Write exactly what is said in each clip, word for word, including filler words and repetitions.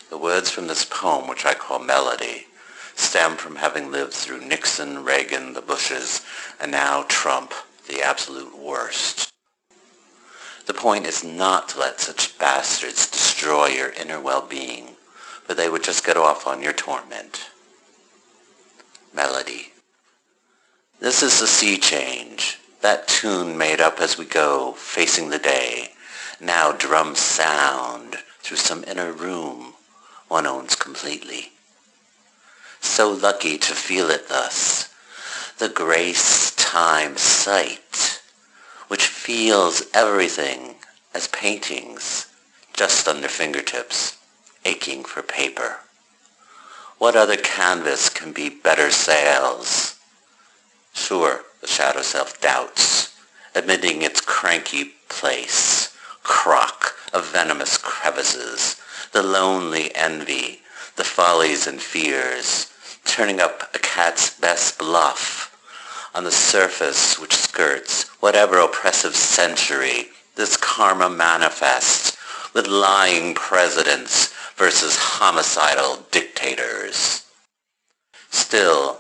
The words from this poem, which I call Melody, stem from having lived through Nixon, Reagan, the Bushes, and now Trump, the absolute worst. The point is not to let such bastards destroy your inner well-being, but they would just get off on your torment. Melody. This is the sea change, that tune made up as we go, facing the day. Now drums sound through some inner room one owns completely. So lucky to feel it thus, the grace time sight, which feels everything as paintings just under fingertips, aching for paper. What other canvas can be better sails? Sure, the shadow self doubts, admitting its cranky place, crock of venomous crevices, the lonely envy, the follies and fears, turning up a cat's best bluff on the surface which skirts whatever oppressive century this karma manifests with lying presidents versus homicidal dictators. Still,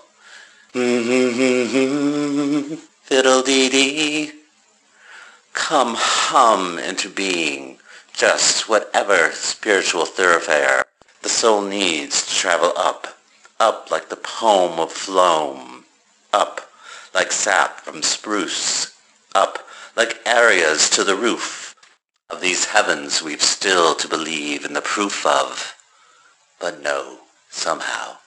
fiddle-dee-dee, come hum into being just whatever spiritual thoroughfare the soul needs to travel up, up like the poem of Floam, up like sap from spruce, up like areas to the roof of these heavens we've still to believe in the proof of. But no, somehow,